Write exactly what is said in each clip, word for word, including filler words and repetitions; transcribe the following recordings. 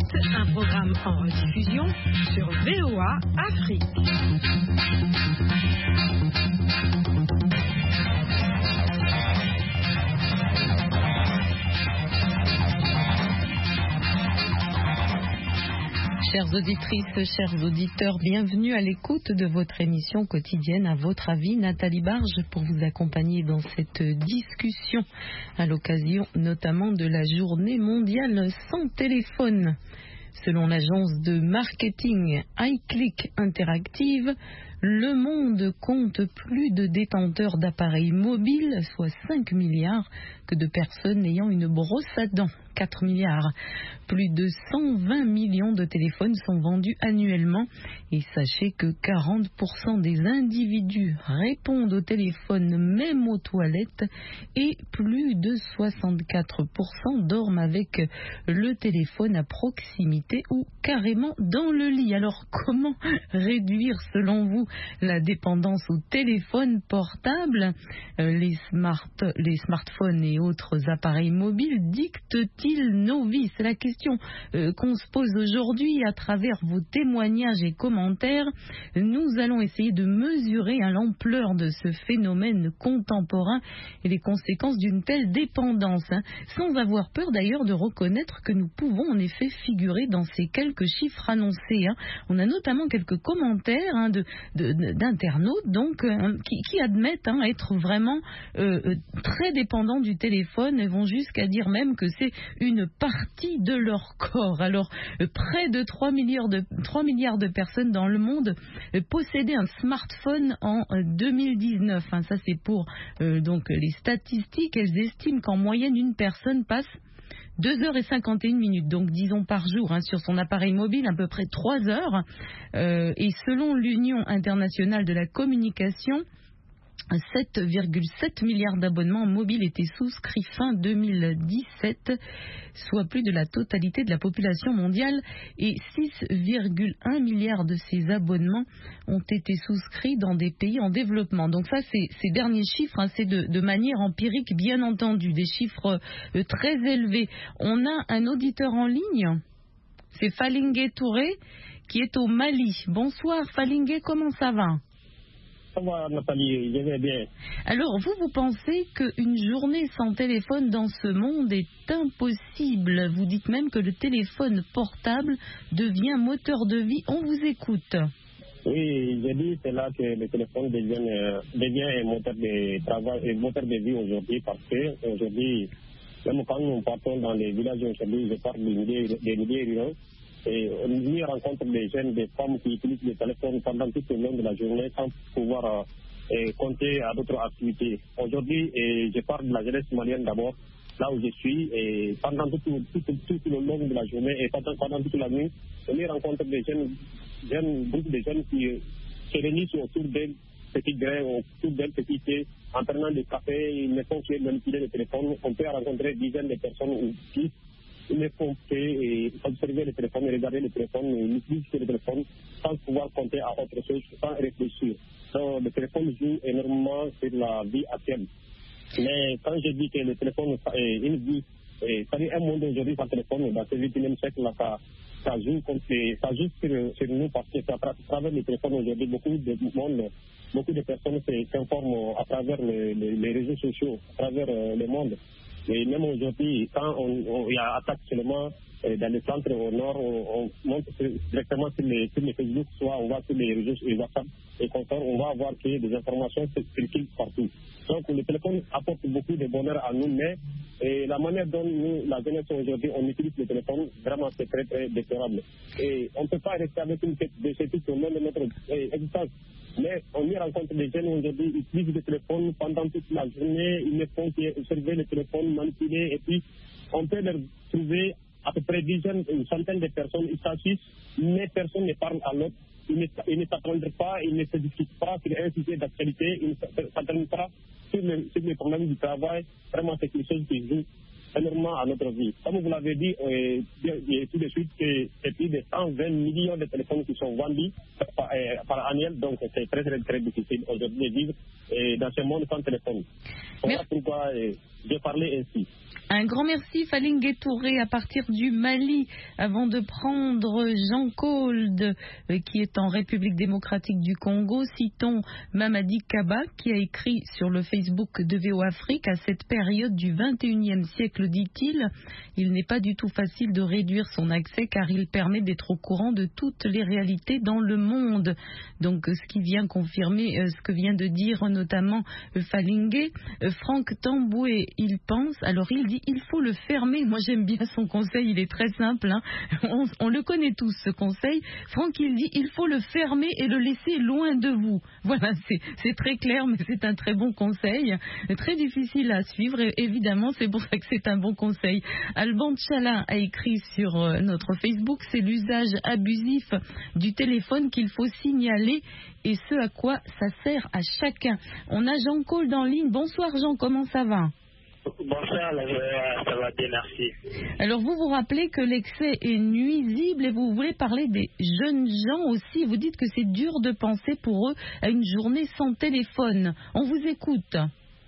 Direct, un programme en rediffusion sur V O A Afrique. Chères auditrices, chers auditeurs, bienvenue à l'écoute de votre émission quotidienne À votre avis, Nathalie Barge, pour vous accompagner dans cette discussion à l'occasion notamment de la journée mondiale sans téléphone. Selon l'agence de marketing iClick Interactive, le monde compte plus de détenteurs d'appareils mobiles, soit cinq milliards, que de personnes ayant une brosse à dents, quatre milliards. Plus de cent vingt millions de téléphones sont vendus annuellement et sachez que quarante pour cent des individus répondent au téléphone même aux toilettes et plus de soixante-quatre pour cent dorment avec le téléphone à proximité ou carrément dans le lit. Alors comment réduire selon vous la dépendance au téléphone portable? Les, smart, les smartphones et autres appareils mobiles dictent-ils nos vies? C'est la question euh, qu'on se pose aujourd'hui à travers vos témoignages et commentaires. Nous allons essayer de mesurer hein, l'ampleur de ce phénomène contemporain et les conséquences d'une telle dépendance, hein, sans avoir peur d'ailleurs de reconnaître que nous pouvons en effet figurer dans ces quelques chiffres annoncés. Hein. On a notamment quelques commentaires hein, de, de, de, d'internautes donc, euh, qui, qui admettent hein, être vraiment euh, très dépendants du téléphone et vont jusqu'à dire même que c'est une partie de leur corps. Alors, euh, près de trois milliards de, trois milliards de personnes dans le monde euh, possédaient un smartphone en euh, deux mille dix-neuf. Hein, ça, c'est pour euh, donc, les statistiques. Elles estiment qu'en moyenne, une personne passe deux heures cinquante et une minutes, donc disons par jour, hein, sur son appareil mobile, à peu près trois heures. Euh, et selon l'Union internationale de la communication, sept virgule sept milliards d'abonnements mobiles étaient souscrits fin deux mille dix-sept, soit plus de la totalité de la population mondiale, et six virgule un milliards de ces abonnements ont été souscrits dans des pays en développement. Donc ça, c'est, ces derniers chiffres, hein, c'est de, de manière empirique, bien entendu, des chiffres euh, très élevés. On a un auditeur en ligne, c'est Falingue Touré, qui est au Mali. Bonsoir Falingue, comment ça va ? Ça va, Nathalie, je vais bien. Alors, vous, vous pensez qu'une journée sans téléphone dans ce monde est impossible. Vous dites même que le téléphone portable devient moteur de vie. On vous écoute. Oui, j'ai dit c'est là que le téléphone devient, euh, devient un moteur de travail, un moteur de vie aujourd'hui, parce que aujourd'hui, même quand nous partons dans les villages aujourd'hui, je parle des milliers, des milliers ruraux, et on y rencontre des jeunes, des femmes qui utilisent le téléphone pendant tout le long de la journée sans pouvoir euh, compter à d'autres activités. Aujourd'hui, et je parle de la jeunesse malienne d'abord, là où je suis, et pendant tout, tout, tout, tout le long de la journée et pendant, pendant toute la nuit, on y rencontre des jeunes, jeunes groupes de jeunes qui euh, se réunissent autour d'un petit grain, autour d'un petit thé, en prenant des cafés, ils ne font que manipuler le téléphone. On peut rencontrer dizaines de personnes ou qui ils ne font que observer le téléphone, regarder le téléphone, ils utilisent le téléphone sans pouvoir compter à autre chose, sans réfléchir. Donc le téléphone joue énormément sur la vie actuelle. Mais quand je dis que le téléphone est une vie, c'est-à-dire un monde aujourd'hui sans téléphone, dans ce vingt et unième siècle, là, ça, ça joue, contre, ça joue sur, sur nous, parce que à travers le téléphone aujourd'hui, beaucoup de monde, beaucoup de personnes s'informent à travers le, le, les réseaux sociaux, à travers euh, le monde. Et même aujourd'hui, quand on, on y a attaque seulement euh, dans le centre au nord, on, on monte directement sur les, sur les Facebook, soit on va sur les réseaux et WhatsApp et consorts, on va voir que des informations circulent partout. Donc le téléphone apporte beaucoup de bonheur à nous, mais et la manière dont nous, la jeunesse aujourd'hui, on utilise le téléphone, vraiment c'est très très déplorable. Et on ne peut pas rester avec une tête de ce type au long de notre euh, existence. Mais on y rencontre des jeunes aujourd'hui, ils utilisent le téléphone pendant toute la journée, ils ne font qu'observer le téléphone, manipuler, et puis on peut leur trouver à peu près dizaines, une centaine de personnes, ils s'assisent, mais personne ne parle à l'autre, ils ne, ils ne s'attendent pas, ils ne se discutent pas sur un sujet d'actualité, ils ne s'attendent pas sur, le, sur les problèmes du travail. Vraiment, c'est quelque chose qui joue énormément à notre vie. Comme vous l'avez dit, euh, tout de suite, que c'est plus de cent vingt millions de téléphones qui sont vendus par, euh, par annuel, donc c'est très très très difficile aujourd'hui de vivre euh, dans ce monde sans téléphone. Voilà pourquoi euh, j'ai parlé ainsi. Un grand merci Falingue Touré à partir du Mali. Avant de prendre Jean Kolde euh, qui est en République démocratique du Congo, citons Mamadi Kaba qui a écrit sur le Facebook de V O Afrique: à cette période du vingt et unième siècle, dit-il, il n'est pas du tout facile de réduire son accès car il permet d'être au courant de toutes les réalités dans le monde. Donc ce qui vient confirmer euh, ce que vient de dire notamment euh, Falingue. Euh, Franck Tamboué, il pense, alors il dit il faut le fermer. Moi j'aime bien son conseil, il est très simple, hein. on, on le connaît tous ce conseil. Franck il dit il faut le fermer et le laisser loin de vous. Voilà, c'est, c'est très clair mais c'est un très bon conseil, très difficile à suivre et évidemment c'est pour ça que c'est un bon conseil. Alban Tchala a écrit sur euh, notre Facebook: c'est l'usage abusif du téléphone qu'il faut signaler et ce à quoi ça sert à chacun. On a Jean Kolde en ligne. Bonsoir Jean, comment ça va? Bonsoir, ça va bien, merci. Alors vous vous rappelez que l'excès est nuisible et vous voulez parler des jeunes gens aussi. Vous dites que c'est dur de penser pour eux à une journée sans téléphone. On vous écoute.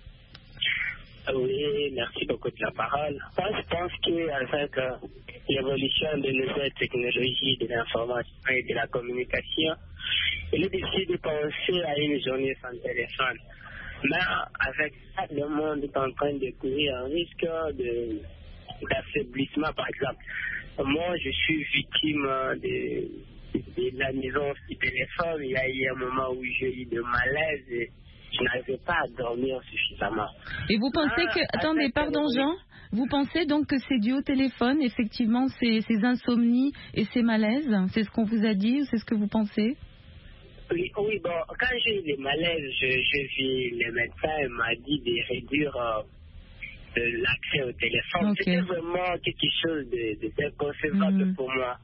Oui, merci beaucoup de la parole. Moi, je pense qu'avec euh, l'évolution de nouvelles technologies de l'information et de la communication, il est difficile de penser à une journée sans téléphone. Mais avec ça, le monde est en train de courir un risque de, d'affaiblissement, par exemple. Moi, je suis victime de, de, de la maison du téléphone. Il y a eu un moment où j'ai eu de malaise et je n'arrivais pas à dormir suffisamment. Et vous pensez que... Ah, attendez, pardon Jean, vous pensez donc que c'est dû au téléphone, effectivement, ces, ces insomnies et ces malaises? C'est ce qu'on vous a dit ou c'est ce que vous pensez? Oui, oui, bon, quand j'ai eu des malaises, je, je vis le médecin, il m'a dit de réduire euh, de l'accès au téléphone. Okay. C'était vraiment quelque chose de, de inconcevable mmh. pour moi.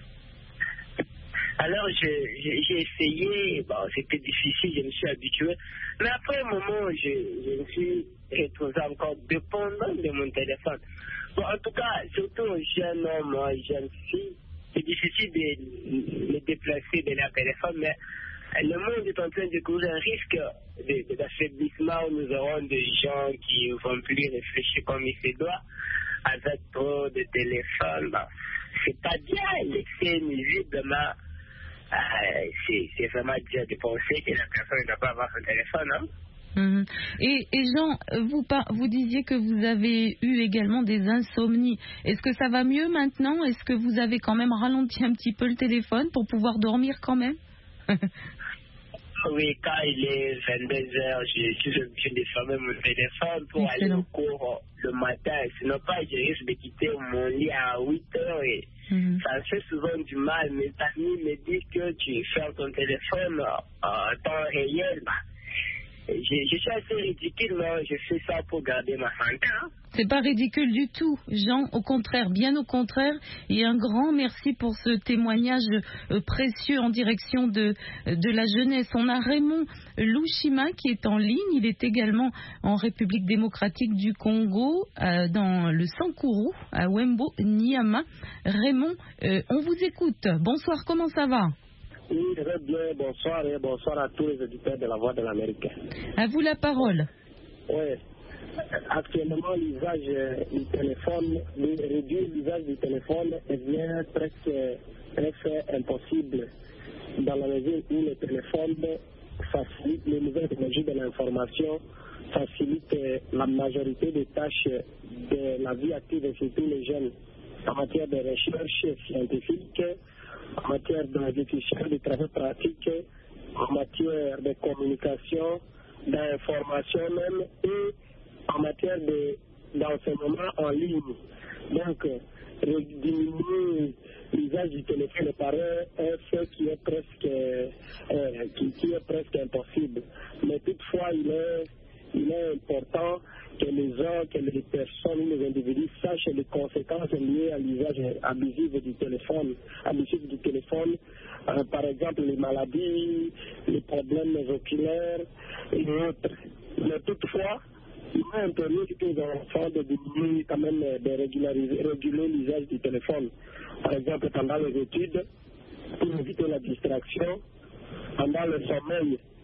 Alors, je, je, j'ai essayé, bon, c'était difficile, je me suis habitué. Mais après un moment, je, je me suis retrouvé encore dépendant de mon téléphone. Bon, en tout cas, surtout un jeune homme, une jeune fille, c'est difficile de me déplacer de leur téléphone, mais le monde est en train de courir un risque de, de, d'affaiblissement où nous aurons des gens qui ne vont plus réfléchir comme il se doit, avec trop de téléphones. Bon, c'est pas bien, l'excès nuisible, mais euh, c'est, c'est vraiment dur de penser que la personne ne doit pas avoir son téléphone. Hein? Mmh. Et, et Jean, vous, vous disiez que vous avez eu également des insomnies. Est-ce que ça va mieux maintenant? Est-ce que vous avez quand même ralenti un petit peu le téléphone pour pouvoir dormir quand même? Oui, quand il est vingt-deux heures, je suis obligé de fermer mon téléphone pour Excellent. aller au cours le matin. Sinon, pas, je risque de quitter mon lit à huit heures et mm-hmm. ça fait souvent du mal. Mes amis me disent que tu fermes ton téléphone en temps réel. Bah, je, je suis assez ridicule, mais je fais ça pour garder ma santé. Hein? C'est pas ridicule du tout, Jean, au contraire, bien au contraire. Et un grand merci pour ce témoignage euh, précieux en direction de, de la jeunesse. On a Raymond Louchima qui est en ligne. Il est également en République démocratique du Congo, euh, dans le Sankourou, à Wembo, Niama. Raymond, euh, on vous écoute. Bonsoir, comment ça va? Oui, très bien. Bonsoir et bonsoir à tous les auditeurs de la Voix de l'Amérique. À vous la parole. Oui. Actuellement, l'usage du téléphone, réduire l'usage du téléphone devient presque, presque impossible dans la mesure où le téléphone facilite les nouvelles technologies de l'information, facilite la majorité des tâches de la vie active et surtout les jeunes en matière de recherche scientifique, en matière d'exécution de travaux pratiques, en matière de communication, d'information même et en matière de, d'enseignement en ligne. Donc, euh, diminuer l'usage du téléphone paraît un fait qui est presque, euh, qui, qui est presque impossible. Mais toutefois, il est, il est important que les gens, que les personnes, les individus sachent les conséquences liées à l'usage abusif du téléphone, abusif du téléphone, euh, par exemple les maladies, les problèmes oculaires et autres. Mais toutefois, il est interdit aux enfants de diminuer quand même, de régulariser, réguler l'usage du téléphone. Par exemple, pendant les études, pour éviter la distraction, pendant le sommeil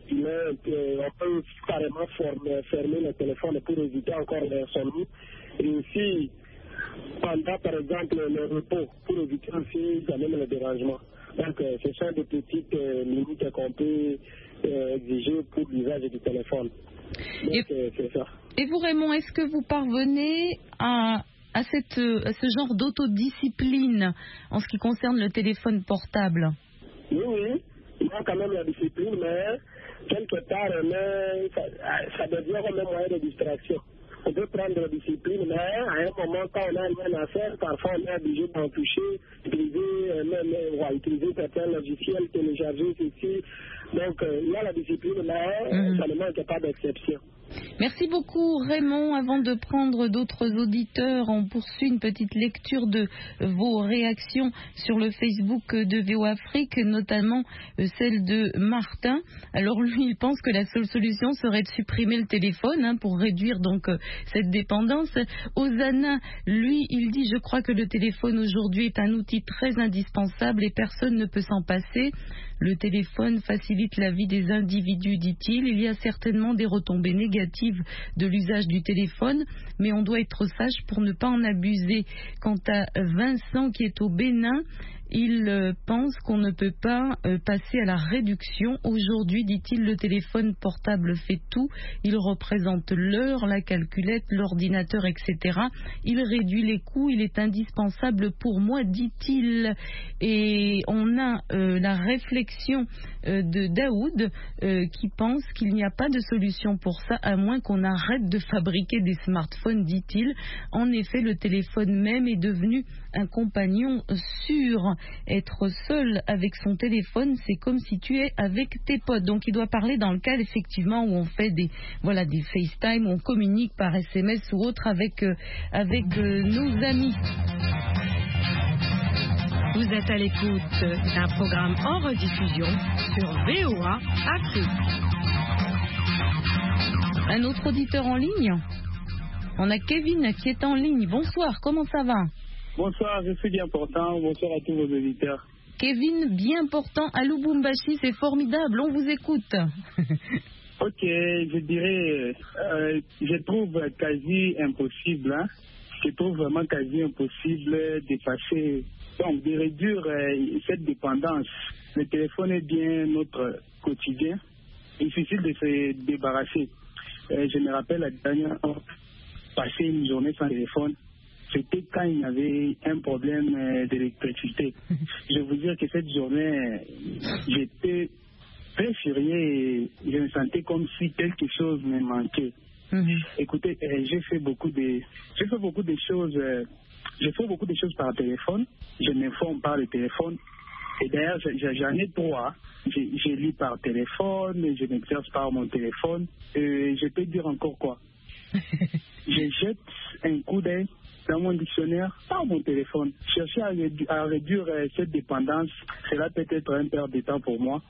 humain, on peut carrément former, fermer le téléphone pour éviter encore l'insomnie. Et aussi, pendant par exemple le repos, pour éviter aussi quand même le dérangement. Donc, euh, ce sont des petites euh, limites qu'on peut euh, exiger pour l'usage du téléphone. Donc, et, euh, c'est ça. Et vous, Raymond, est-ce que vous parvenez à, à, cette, à ce genre d'autodiscipline en ce qui concerne le téléphone portable? Oui, oui. Il y a quand même la discipline, mais quelque part, mais ça, ça devient comme un moyen de distraction. On peut prendre la discipline, mais à un moment, quand on n'a rien à faire, parfois on est obligé d'en toucher, utiliser, euh, même, ouais, utiliser certains logiciels, télécharger ceci. Donc, euh, il y a la discipline, mais mmh. ça ne manque pas d'exception. Merci beaucoup Raymond. Avant de prendre d'autres auditeurs, on poursuit une petite lecture de vos réactions sur le Facebook de V O Afrique, notamment celle de Martin. Alors lui, il pense que la seule solution serait de supprimer le téléphone hein, pour réduire donc cette dépendance. Osana, lui, il dit « Je crois que le téléphone aujourd'hui est un outil très indispensable et personne ne peut s'en passer. Le téléphone facilite la vie des individus, dit-il. Il y a certainement des retombées négatives de l'usage du téléphone, mais on doit être sage pour ne pas en abuser. » Quant à Vincent qui est au Bénin, il euh, pense qu'on ne peut pas euh, passer à la réduction. Aujourd'hui, dit-il, le téléphone portable fait tout. Il représente l'heure, la calculette, l'ordinateur, et cetera. Il réduit les coûts. Il est indispensable pour moi, dit-il. Et on a euh, la réflexion euh, de Daoud euh, qui pense qu'il n'y a pas de solution pour ça, à moins qu'on arrête de fabriquer des smartphones, dit-il. En effet, le téléphone même est devenu un compagnon sûr. Être seul avec son téléphone, c'est comme si tu es avec tes potes. Donc il doit parler dans le cas effectivement où on fait des voilà des FaceTime, où on communique par S M S ou autre avec euh, avec euh, nos amis. Vous êtes à l'écoute d'un programme en rediffusion sur V O A Afrique. Un autre auditeur en ligne. On a Kevin qui est en ligne. Bonsoir, comment ça va? Bonsoir, je suis bien portant. Bonsoir à tous vos auditeurs. Kevin, bien portant à Lubumbashi, c'est formidable, on vous écoute. Ok, je dirais, euh, je trouve quasi impossible, hein, je trouve vraiment quasi impossible d'effacer, donc de réduire euh, cette dépendance. Le téléphone est bien notre quotidien, difficile de se débarrasser. Euh, je me rappelle la dernière fois, passer une journée sans téléphone. C'était quand il y avait un problème euh, d'électricité. Je vous dire que cette journée, j'étais très furieux et je me sentais comme si quelque chose me manquait. Mm-hmm. Écoutez, euh, j'ai fait beaucoup de, j'ai fait beaucoup de choses. Euh, je fais beaucoup de choses par téléphone. Je m'informe par le téléphone. Et d'ailleurs, j'en ai trois. Je, je lis par téléphone, je m'exerce par mon téléphone. Et je peux dire encore quoi. Je jette un coup d'œil dans mon dictionnaire par mon téléphone. Chercher à, rédu à réduire euh, cette dépendance, cela peut être un perte de temps pour moi.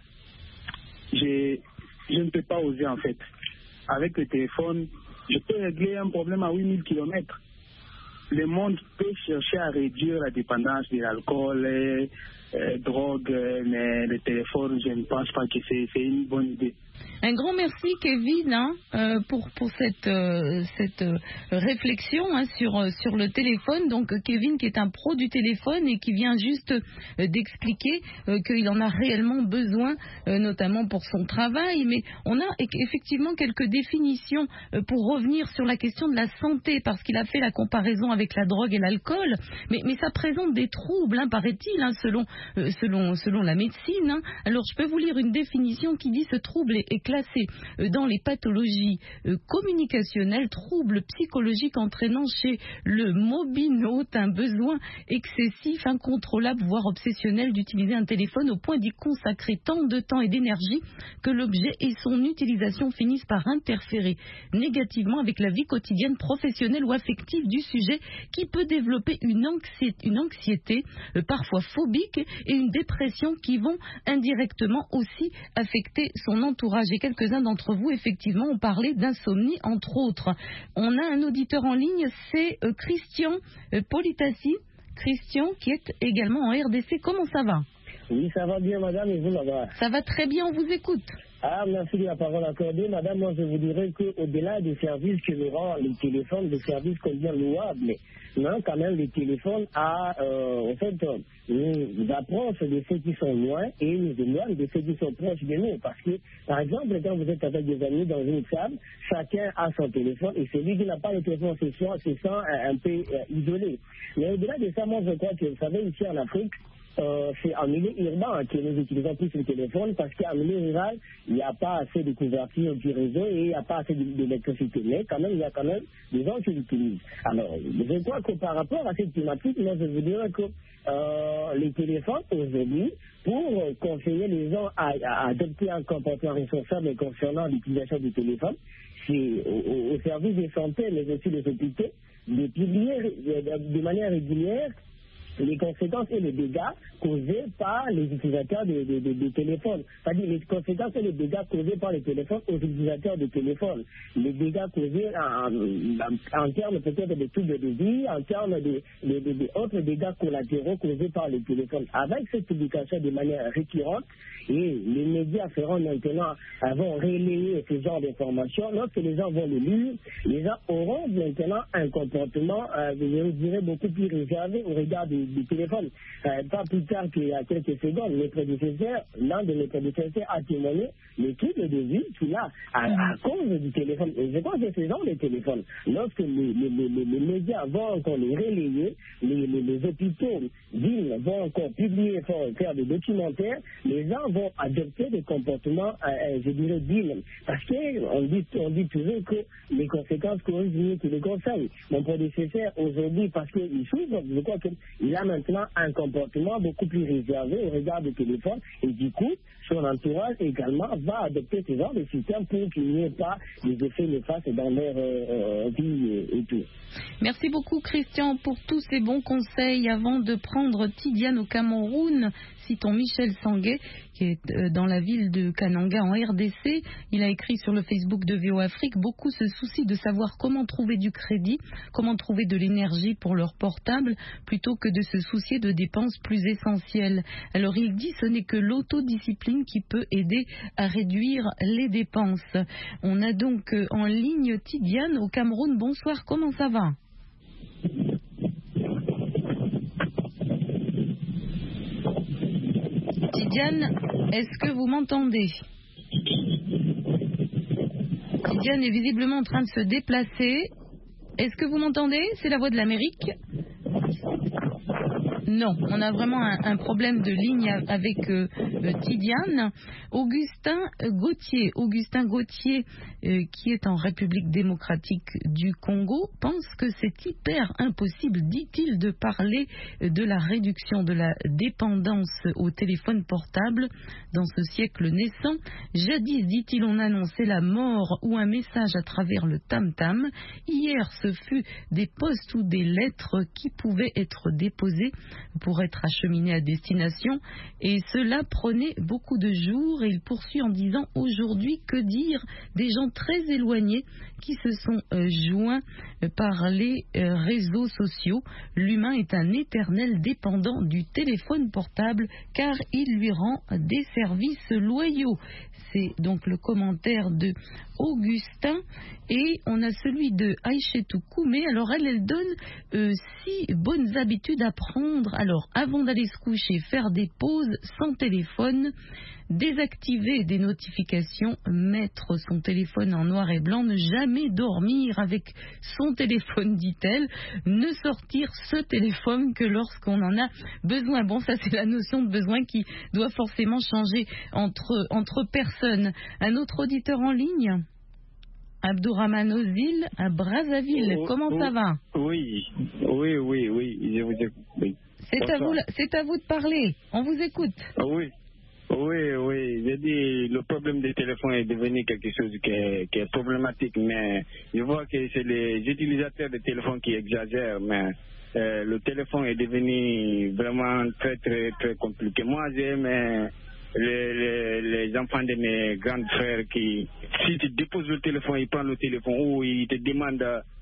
Je, je ne peux pas oser en fait. Avec le téléphone, je peux régler un problème à huit mille kilomètres. Le monde peut chercher à réduire la dépendance de l'alcool, euh, euh, drogue, euh, mais le téléphone, je ne pense pas que c'est une bonne idée. Un grand merci Kevin hein, euh, pour, pour cette, euh, cette euh, réflexion hein, sur, euh, sur le téléphone. Donc Kevin qui est un pro du téléphone et qui vient juste euh, d'expliquer euh, qu'il en a réellement besoin, euh, notamment pour son travail. Mais on a effectivement quelques définitions euh, pour revenir sur la question de la santé, parce qu'il a fait la comparaison avec la drogue et l'alcool. Mais, mais ça présente des troubles, hein, paraît-il, hein, selon, euh, selon, selon la médecine. Hein. Alors je peux vous lire une définition qui dit: ce trouble est est classé dans les pathologies communicationnelles, troubles psychologiques entraînant chez le mobinote un besoin excessif, incontrôlable, voire obsessionnel d'utiliser un téléphone au point d'y consacrer tant de temps et d'énergie que l'objet et son utilisation finissent par interférer négativement avec la vie quotidienne, professionnelle ou affective du sujet, qui peut développer une anxiété, une anxiété euh, parfois phobique, et une dépression qui vont indirectement aussi affecter son entourage. Et quelques-uns d'entre vous, effectivement, ont parlé d'insomnie, entre autres. On a un auditeur en ligne, c'est euh, Christian euh, Politassi. Christian, qui est également en R D C. Comment ça va? Oui, ça va bien, madame, et vous, là-bas? Ça va très bien, on vous écoute. Ah, merci de la parole accordée. Madame, moi, je vous dirais qu'au-delà des services que nous rend les téléphones, des services combien louables, mais non, quand même, les téléphones a, euh, en fait, euh, nous approchent de ceux qui sont loin et nous éloignent de ceux qui sont proches de nous. Parce que, par exemple, quand vous êtes avec des amis dans une table, chacun a son téléphone et celui qui n'a pas le téléphone se sent, se sent un, un peu euh, isolé. Mais au-delà de ça, moi, je crois que, vous savez, ici en Afrique, Euh, c'est en milieu urbain que nous utilisons plus le téléphone parce qu'en milieu rural, il n'y a pas assez de couverture du réseau et il n'y a pas assez d'électricité. Mais quand même, il y a quand même des gens qui l'utilisent. Alors, je crois que par rapport à cette thématique, moi, je vous dirais que euh, les téléphones, aujourd'hui, pour conseiller les gens à, à adopter un comportement responsable concernant l'utilisation du téléphone, c'est au, au service de santé, mais aussi des hôpitaux, de publier de, de manière régulière les conséquences et les dégâts causés par les utilisateurs de, de, de, de téléphones. C'est-à-dire les conséquences et les dégâts causés par les téléphones aux utilisateurs de téléphones. Les dégâts causés en, en, en termes peut-être de troubles de vie, en termes de, de, de, de autres dégâts collatéraux causés par les téléphones. Avec cette publication de manière récurrente, et les médias feront maintenant, vont relayer ce genre d'informations. Lorsque les gens vont le lire, les gens auront maintenant un comportement, euh, je dirais, beaucoup plus réservé au regard du, du téléphone. Euh, pas plus tard qu'il y a quelques secondes, mes prédécesseurs, l'un de mes prédécesseurs a témoigné le trouble de vie qu'il a à, à cause du téléphone. Et je crois que c'est ce genre de téléphone. Lorsque les, les, les, les médias vont encore les relayer, les, les, les hôpitaux, villes vont encore publier, faire des documentaires, les gens vont adopter des comportements, euh, je dirais, dignes. Parce qu'on dit, on dit toujours que les conséquences causent mieux que les conseils. Mon prédécesseur, aujourd'hui, parce qu'il souffre, je crois qu'il a maintenant un comportement beaucoup plus réservé au regard du téléphone. Et du coup, son entourage également va adopter ce genre de système pour qu'il n'y ait pas des effets néfastes dans leur euh, vie et, et tout. Merci beaucoup, Christian, pour tous ces bons conseils. Avant de prendre Tidiane au Cameroun, citons Michel Sanguet, qui est dans la ville de Kananga en R D C. Il a écrit sur le Facebook de V O Afrique. Beaucoup se soucient de savoir comment trouver du crédit, comment trouver de l'énergie pour leur portable, plutôt que de se soucier de dépenses plus essentielles. Alors il dit ce n'est que l'autodiscipline qui peut aider à réduire les dépenses. On a donc en ligne Tidiane au Cameroun. Bonsoir, comment ça va ? Tidiane, est-ce que vous m'entendez ? Tidiane est visiblement en train de se déplacer. Est-ce que vous m'entendez ? C'est la voix de l'Amérique. Non, on a vraiment un, un problème de ligne avec euh, euh, Tidiane. Augustin Gauthier, Augustin Gauthier euh, qui est en République démocratique du Congo, pense que c'est hyper impossible, dit-il, de parler de la réduction de la dépendance au téléphone portable dans ce siècle naissant. Jadis, dit-il, on annonçait la mort ou un message à travers le tam-tam. Hier, ce fut des postes ou des lettres qui pouvaient être déposées pour être acheminé à destination, et cela prenait beaucoup de jours. Et il poursuit en disant aujourd'hui, que dire des gens très éloignés qui se sont euh, joints euh, par les euh, réseaux sociaux. L'humain est un éternel dépendant du téléphone portable car il lui rend des services loyaux. C'est donc le commentaire de Augustin. Et on a celui de Aïchetou Koumé. Alors elle, elle donne euh, six bonnes habitudes à prendre. Alors avant d'aller se coucher, faire des pauses sans téléphone, désactiver des notifications, mettre son téléphone en noir et blanc, ne jamais dormir avec son téléphone, dit-elle, ne sortir ce téléphone que lorsqu'on en a besoin. Bon, ça c'est la notion de besoin qui doit forcément changer entre, entre personnes. Un autre auditeur en ligne, Abdourahmane Ozil à Brazzaville. Oh, Comment oh, ça va ? Oui, oui, oui, oui, je vous écoute. Oui. C'est à vous, c'est à vous de parler. On vous écoute. Oui. Oui, oui, j'ai dit le problème des téléphones est devenu quelque chose qui est, qui est problématique, mais je vois que c'est les utilisateurs de téléphones qui exagèrent, mais euh, le téléphone est devenu vraiment très, très, très compliqué. Moi, j'aime les, les, les enfants de mes grands frères qui, si tu déposes le téléphone, ils prennent le téléphone ou ils te demandent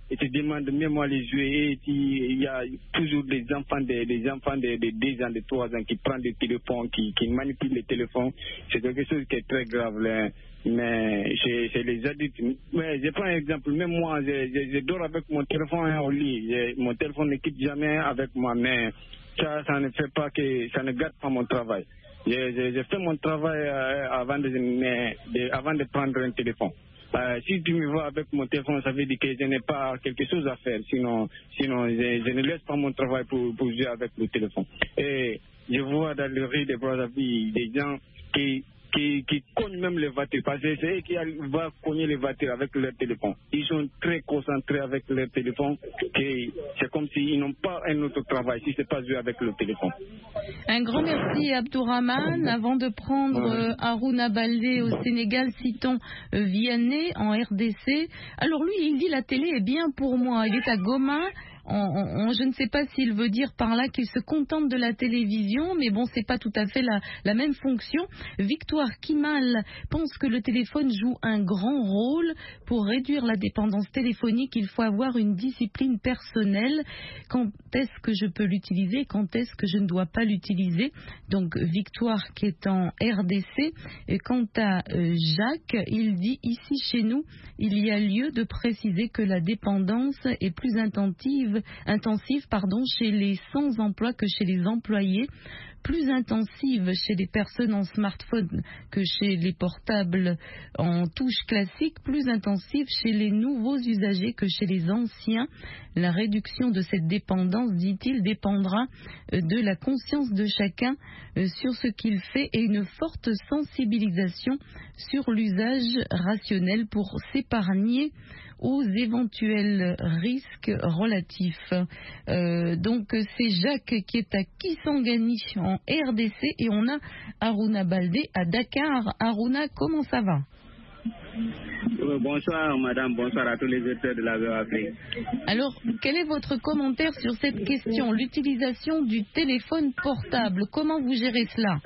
et te demandent même à les jouer. Et il y a toujours des enfants, des, des enfants de, de deux ans, de trois ans qui prennent des téléphones, qui, qui manipulent les téléphones. C'est quelque chose qui est très grave. Là. Mais c'est, c'est les adultes. Mais je prends un exemple. Même moi, je, je, je dors avec mon téléphone hein, au lit. Je, mon téléphone ne quitte jamais avec moi. Mais ça, ça ne fait pas que ça ne gâte pas mon travail. Je, je, je fais mon travail euh, avant, de, mais, de, avant de prendre un téléphone. Euh, si tu me vois avec mon téléphone, ça veut dire que je n'ai pas quelque chose à faire. Sinon, sinon je, je ne laisse pas mon travail pour, pour jouer avec le téléphone. Et je vois dans le rue des Brazzaville des gens qui, qui, qui cognent même les voitures. Parce que c'est eux qui vont cogner les voitures avec leur téléphone. Ils sont très concentrés avec leur téléphone. Et c'est comme s'ils n'ont pas un autre travail si ce n'est pas jouer avec le téléphone. Un grand merci Abdourahmane. Avant de prendre euh, Harouna Baldé au Sénégal, citons euh, Vianney en R D C. Alors lui, il dit la télé est bien pour moi. Il est à Goma. On, on, je ne sais pas s'il veut dire par là qu'il se contente de la télévision, mais bon, c'est pas tout à fait la, la même fonction. Victoire Kimal pense que le téléphone joue un grand rôle. Pour réduire la dépendance téléphonique, il faut avoir une discipline personnelle. Quand est-ce que je peux l'utiliser? Quand est-ce que je ne dois pas l'utiliser? Donc, Victoire qui est en R D C. Et quant à euh, Jacques, il dit ici chez nous, il y a lieu de préciser que la dépendance est plus intensive intensive pardon, chez les sans-emploi que chez les employés, plus intensive chez les personnes en smartphone que chez les portables en touche classique, plus intensive chez les nouveaux usagers que chez les anciens. La réduction de cette dépendance, dit-il, dépendra de la conscience de chacun sur ce qu'il fait et une forte sensibilisation sur l'usage rationnel pour s'épargner aux éventuels risques relatifs. Euh, donc c'est Jacques qui est à Kisangani en R D C et on a Harouna Baldé à Dakar. Harouna, comment ça va? Euh, bonsoir madame, bonsoir à tous les auditeurs de la V O A Afrique. Alors, quel est votre commentaire sur cette question, l'utilisation du téléphone portable? Comment vous gérez cela?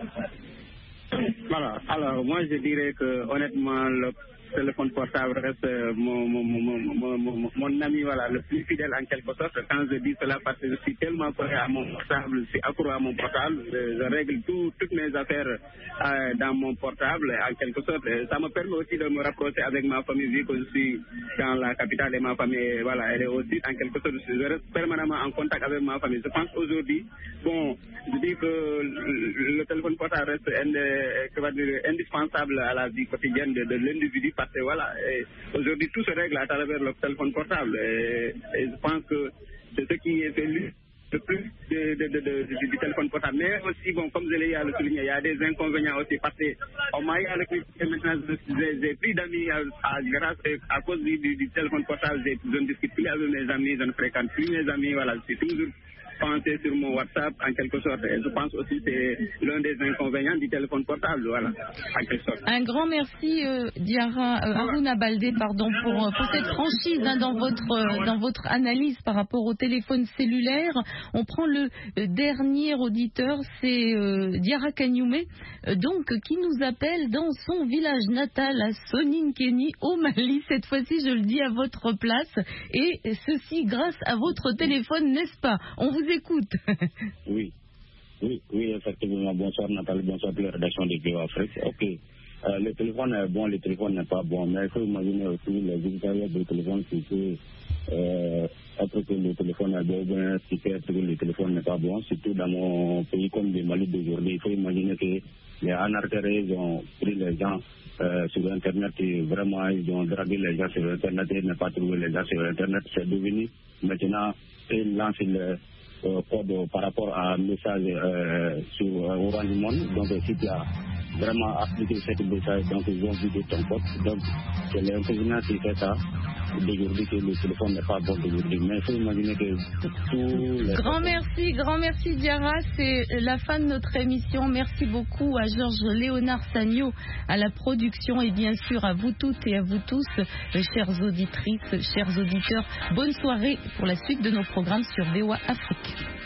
Voilà, alors moi je dirais que honnêtement le téléphone portable reste mon, mon, mon, mon, mon, mon ami voilà, le plus fidèle en quelque sorte. Quand je dis cela parce que je suis tellement collé à mon portable, je suis accro à mon portable, je, je règle tout, toutes mes affaires euh, dans mon portable en quelque sorte. Ça me permet aussi de me rapprocher avec ma famille vu que je suis dans la capitale et ma famille, voilà, elle est au sud en quelque sorte. Je reste permanemment en contact avec ma famille. Je pense qu'aujourd'hui, bon, je dis que le, le téléphone portable reste ind, que va dire, indispensable à la vie quotidienne de, de l'individu. Parce que voilà, aujourd'hui tout se règle à travers le téléphone portable et, et je pense que c'est ce qui est le plus de, de, de, de, de, du téléphone portable. Mais aussi, bon, comme je l'ai souligné, il y a des inconvénients aussi parce qu'on m'a eu avec maintenant, j'ai, j'ai pris d'amis à, à, grâce, à cause du, du, du téléphone portable, je ne discute plus avec mes amis, je ne fréquente plus mes amis, voilà, je suis toujours penser sur mon WhatsApp en quelque sorte. Et je pense aussi que c'est l'un des inconvénients du téléphone portable, voilà, en quelque sorte. Un grand merci euh, Diarra, euh, Harouna Baldé, pardon, pour, pour cette franchise hein, dans votre euh, dans votre analyse par rapport au téléphone cellulaire. On prend le euh, dernier auditeur, c'est euh, Diarra Kanyume, euh, donc qui nous appelle dans son village natal à Soninkeni au Mali. Cette fois-ci, je le dis à votre place, et ceci grâce à votre téléphone, n'est-ce pas? On vous écoute. Oui, oui, oui, effectivement. Bonsoir Nathalie, bonsoir pour la rédaction de V O A Afrique. Ok, euh, le téléphone est bon, le téléphone n'est pas bon, mais il faut imaginer aussi les utilisateur du téléphone qui peut euh, être que le téléphone est bon, bien, qui peut être que le téléphone n'est pas bon, surtout dans mon pays comme le Mali d'aujourd'hui. Il faut imaginer que les anarchistes ils ont pris les gens euh, sur Internet et vraiment ils ont dragué les gens sur Internet et n'ont pas trouvé les gens sur Internet. C'est devenu maintenant, ils lancent le Euh, code par rapport à un message euh, sur euh, Orange Monde. Donc si tu as vraiment appliqué cette message, donc ils ont vidé ton code. Donc c'est l'inconvénient qui fait ça d'aujourd'hui, que le téléphone n'est pas bon d'aujourd'hui. Mais il faut imaginer que tous les... Grand merci, grand merci Diarra, c'est la fin de notre émission. Merci beaucoup à Georges Léonard Sagno à la production et bien sûr à vous toutes et à vous tous, chères auditrices, chers auditeurs. Bonne soirée pour la suite de nos programmes sur V O A Afrique.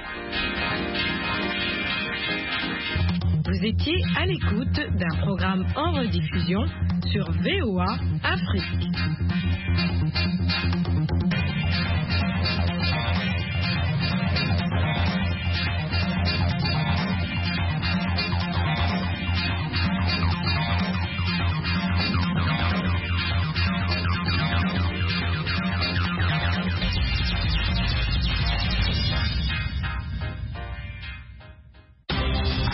Vous étiez à l'écoute d'un programme en rediffusion sur V O A Afrique.